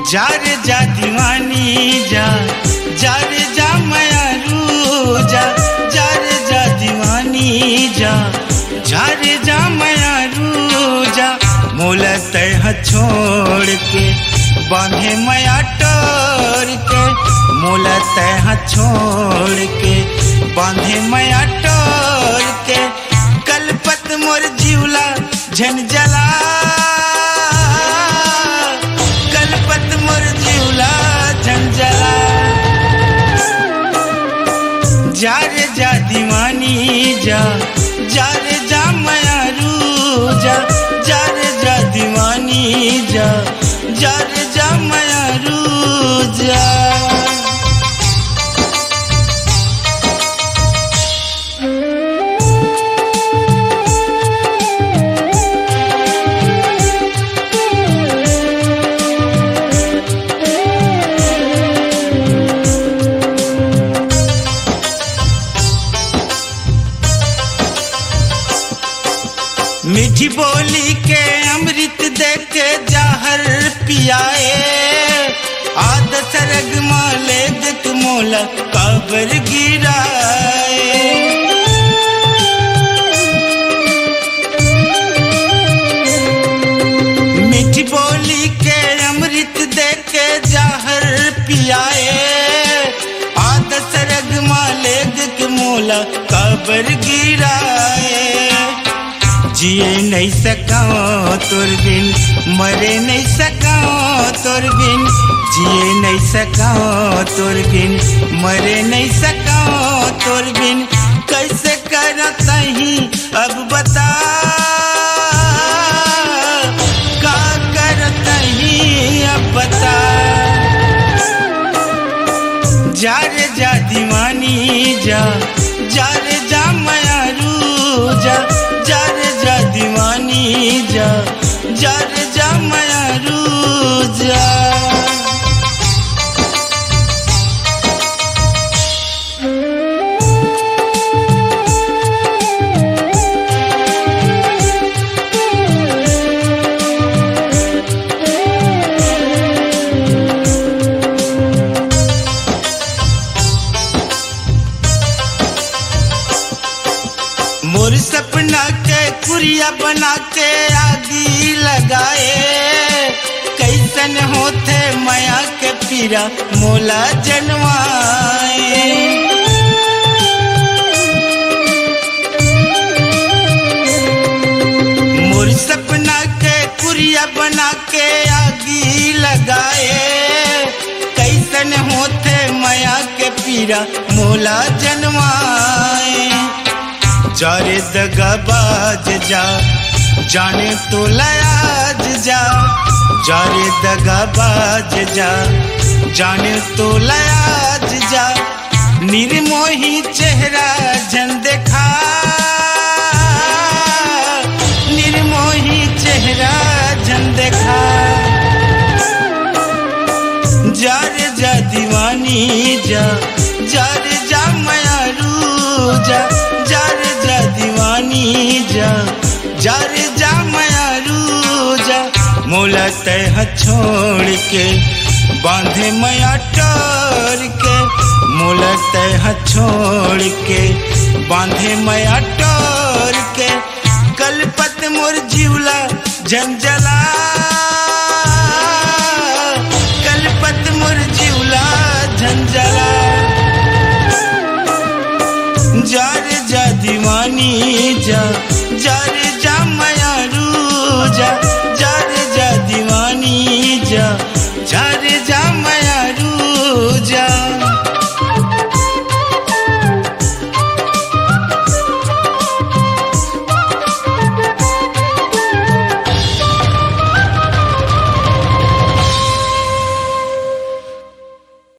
जा रे जा दीवानी जा, जा रे जा मयारू जा, जा रे जा दीवानी जा, जा रे जा मयारू जा। मोला तह छोड़ के बांधे मया टोर के, मोला तह छोड़ के बांधे मया टोर के। कलपत मोर जीवला झन जला, कलपत मोर जीवला झन जला। जा रे जा दीवानी जा, जा रे जा मयारू जा, जा रे जा दीवानी जा, जा रे जा मयारू जा। मीठी बोली के अमृत दे के जहर पियाए, आद सरग माले दिक मोला कबर गिराए। मीठी बोली के अमृत दे के जहर पियाए, आद सरग माले दिक मोला कबर गिराए। जिए नहीं सकाओ तोर बिन, मरे नहीं सकाओ तोर बिन, जिए नहीं सकाओ तोर बिन, मरे नहीं सकाओ तोर बिन। कैसे करता ही अब बता, का करता ही अब बता। जा रे जा दीवानी जा, जा रे जा मयारू जा, जा रे जा दीवानी जा, जा रे जा मयारू जा। मोर सपना के कुरिया बना के आगी लगाए, कैसन होते माया के पीरा मोला जनवाए। मोर सपना के कुरिया बना के आगी लगाए, कैसन होते माया के पीरा मोला जनवाए। जा रे दगाबाज जा, जाने तो लयाज जा, जा रे दगाबाज जा, जाने तो लयाज जा। निर्मोही चेहरा जन देखा, निर्मोही चेहरा जन देखा। जा रे जा दीवानी जा, जा रे जा मयारू जा, जा रे जा दीवानी जा, जा रे जा मयारू जा। मोला तह छोड़ के बांधे मया टोर के, मोला तह छोड़ के बांधे मया टोर के। कलपत मोर जीवला झन जला, कलपत मोर जीवला झन जला। जा रे जा दीवानी जा, जा रे जा मयारू जा,